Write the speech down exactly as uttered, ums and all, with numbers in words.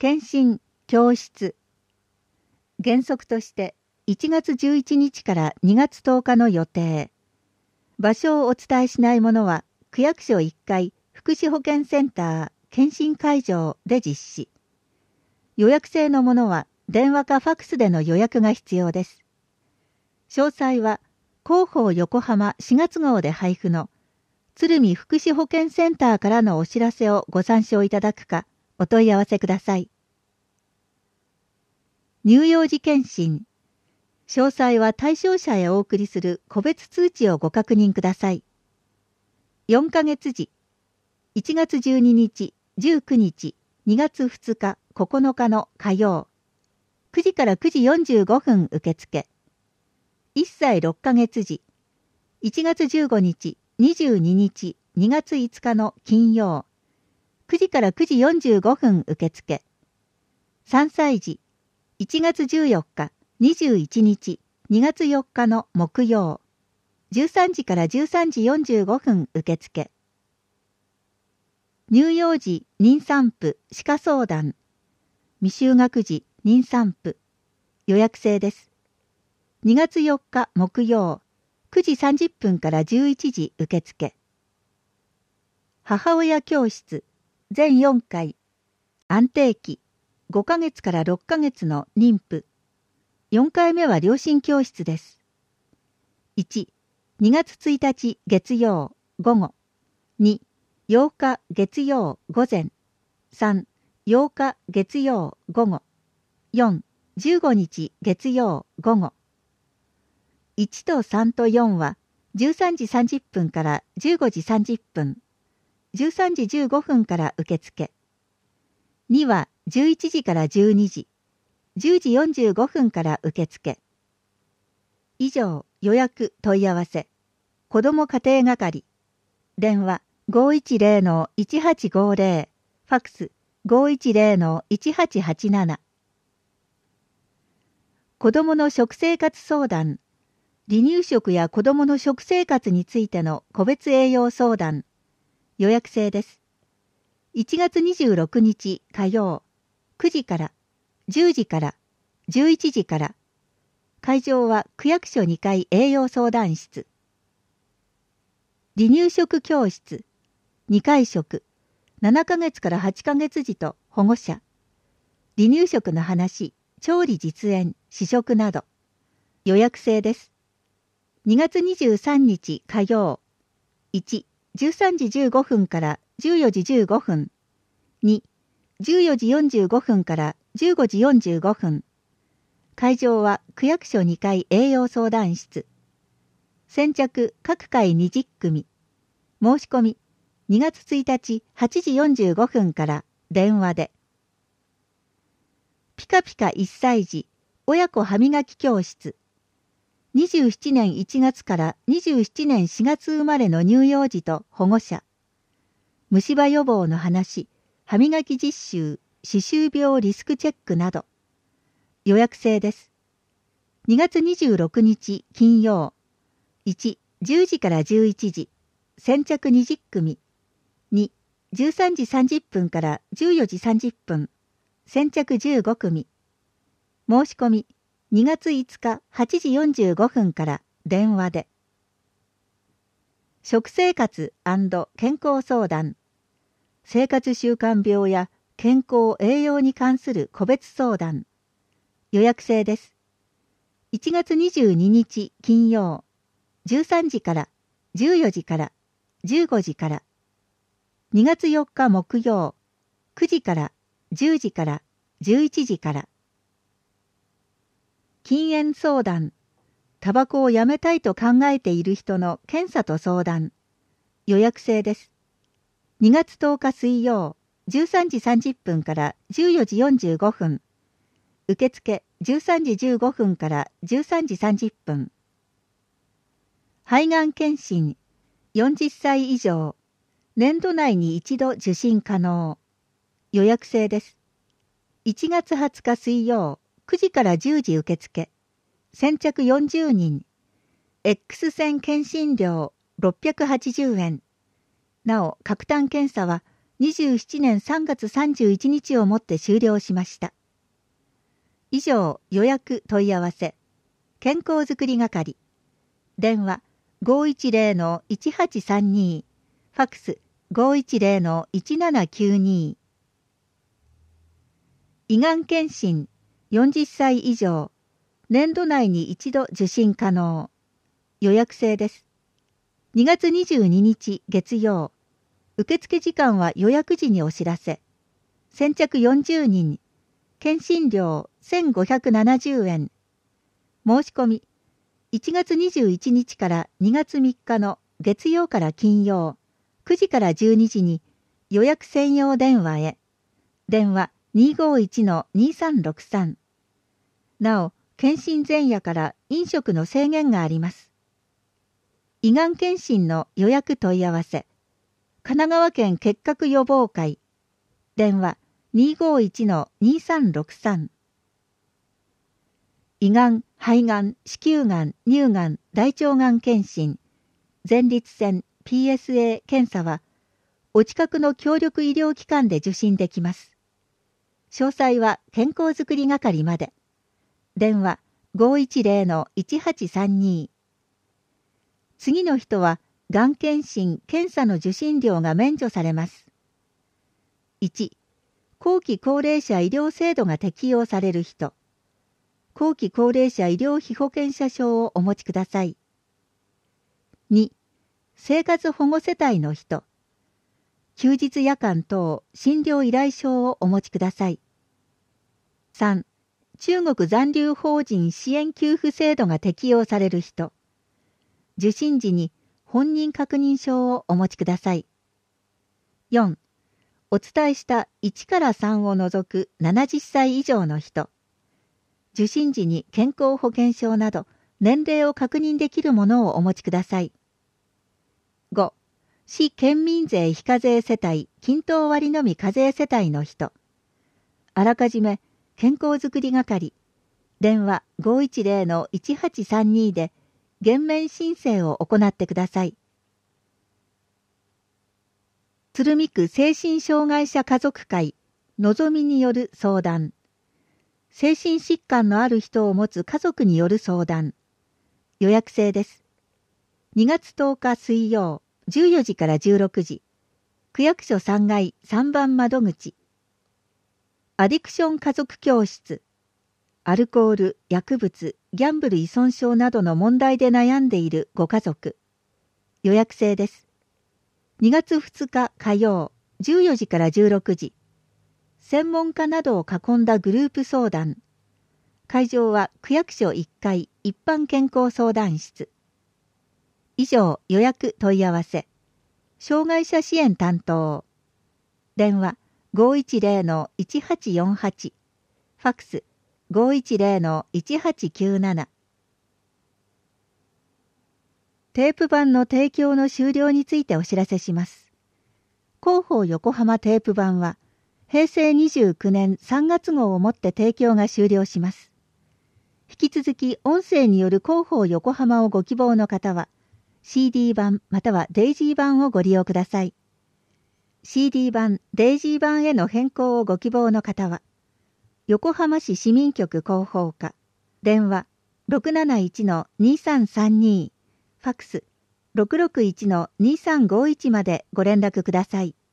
検診教室。原則としていちがつじゅういちにちからにがつとおかの予定。場所をお伝えしないものは区役所いっかい福祉保健センター検診会場で実施。予約制のものは電話かファクスでの予約が必要です。詳細は広報横浜しがつ号で配布の鶴見福祉保健センターからのお知らせをご参照いただくかお問い合わせください。乳幼児検診。詳細は対象者へお送りする個別通知をご確認ください。よんかげつ時、いちがつじゅうににち、じゅうくにち、にがつふつか、ここのかの火曜。くじからくじよんじゅうごふん受付。いっさいろっかげつ時、いちがつじゅうごにち、にじゅうににち、にがついつかの金曜。くじからくじよんじゅうごふん受付。さんさい時、いちがつじゅうよっか、にじゅういちにち、にがつよっかの木曜。じゅうさんじからじゅうさんじよんじゅうごふん受付。乳幼児妊産婦歯科相談。未就学児妊産婦。予約制です。にがつよっか木曜、くじさんじゅっぷんからじゅういちじ受付。母親教室、全よんかい。安定期、ごかげつからろっかげつの妊婦。よんかいめは両親教室です。いち、にがつついたち月曜午後。に、ようか月曜午前。さん、ようか月曜午後。よん、じゅうごにち月曜午後。いちとさんとよんはじゅうさんじさんじゅっぷんからじゅうごじさんじゅっぷん。じゅうさんじじゅうごふんから受付。にはじゅういちじからじゅうにじ。じゅうじよんじゅうごふんから受付。以上、予約問い合わせ。子ども家庭係。電話 ごいちゼロ いちはちごゼロ。ファックス ごいちゼロ いちはちはちなな。子どもの食生活相談。離乳食や子どもの食生活についての個別栄養相談。予約制です。いちがつにじゅうろくにち火曜。くじから、じゅうじから、じゅういちじから。会場は区役所にかい栄養相談室。離乳食教室。にかい食。ななかげつからはちかげつ児と保護者。離乳食の話、調理実演、試食など。予約制です。にがつにじゅうさんにち火曜。いち、じゅうさんじじゅうごふんからじゅうよじじゅうごふん。に、じゅうよじよんじゅうごふんからじゅうごじよんじゅうごふん。会場は区役所にかい栄養相談室。先着各回にじゅっくみ。申し込みにがつついたちはちじよんじゅうごふんから電話で。ピカピカいっさい児親子歯磨き教室。にじゅうななねんいちがつからにじゅうななねんしがつ生まれの乳幼児と保護者。虫歯予防の話、歯磨き実習、歯周病リスクチェックなど。予約制です。にがつにじゅうろくにち金曜。いち、じゅうじからじゅういちじ。先着にじゅっくみ。に、じゅうさんじさんじゅっぷんからじゅうよじさんじゅっぷん。先着じゅうごくみ。申し込みにがついつかはちじよんじゅうごふんから電話で。食生活&健康相談。生活習慣病や健康栄養に関する個別相談。予約制です。いちがつにじゅうににち金曜。じゅうさんじからじゅうよじからじゅうごじから。にがつよっか木曜。くじからじゅうじからじゅういちじから。禁煙相談。タバコをやめたいと考えている人の検査と相談。予約制です。にがつとおか水曜。じゅうさんじさんじゅっぷんからじゅうよじよんじゅうごふん。受付じゅうさんじじゅうごふんからじゅうさんじさんじゅっぷん。肺がん検診。よんじゅっさい以上。年度内に一度受診可能。予約制です。いちがつはつか水曜。くじからじゅうじ受付。先着よんじゅうにん。X 線検診料ろっぴゃくはちじゅうえん。なお、各単検査はにじゅうななねんさんがつさんじゅういちにちをもって終了しました。以上、予約問い合わせ。健康づくり係。電話 ごいちゼロのいちはちさんに、ファックス ごいちゼロのいちななきゅうに。胃がん検診よんじゅっさい以上、年度内に一度受診可能。予約制です。にがつにじゅうににち月曜。受付時間は予約時にお知らせ。先着よんじゅうにん。検診料せんごひゃくななじゅうえん。申し込み。いちがつにじゅういちにちからにがつみっかの月曜から金曜、くじからじゅうにじに予約専用電話へ。電話 にーごーいちのにさんろくさん。なお、検診前夜から飲食の制限があります。胃がん検診の予約問い合わせ。神奈川県結核予防会。電話 にーごーいちのにさんろくさん。胃がん、肺がん、子宮がん、乳がん、大腸がん検診、前立腺 ピーエスエー 検査は、お近くの協力医療機関で受診できます。詳細は健康づくり係まで。電話 ごいちゼロのいちはちさんに。次の人は、がん検診・検査の受診料が免除されます。いち、後期高齢者医療制度が適用される人。後期高齢者医療費保険者証をお持ちください。に、生活保護世帯の人。休日夜間等診療依頼書をお持ちください。さん、中国残留邦人支援給付制度が適用される人。受診時に本人確認証をお持ちください。よん、お伝えしたいちからさんを除くななじゅっさい以上の人。受診時に健康保険証など年齢を確認できるものをお持ちください。ご、市県民税非課税世帯均等割のみ課税世帯の人。あらかじめ健康づくり係、電話 ごいちゼロのいちはちさんに で減免申請を行ってください。鶴見区精神障害者家族会のぞみによる相談。精神疾患のある人を持つ家族による相談。予約制です。にがつとおか水曜、じゅうよじからじゅうろくじ。区役所さんがいさんばん窓口。アディクション家族教室。アルコール、薬物、ギャンブル依存症などの問題で悩んでいるご家族。予約制です。にがつふつか火曜、じゅうよじからじゅうろくじ。専門家などを囲んだグループ相談。会場は区役所いっかい一般健康相談室。以上、予約問い合わせ。障害者支援担当。電話 ごいちゼロのいちはちよんはち。ファックス ごいちゼロのいちはちきゅうなな。テープ版の提供の終了についてお知らせします。広報横浜テープ版は、へいせいにじゅうきゅうねんさんがつ号をもって提供が終了します。引き続き音声による広報横浜をご希望の方は、シーディー 版またはデイジー版をご利用ください。シーディー 版、デイジー版への変更をご希望の方は、横浜市市民局広報課、電話 ろくなないちのにさんさんに、ファックス ろくろくいちのにさんごいちまでご連絡ください。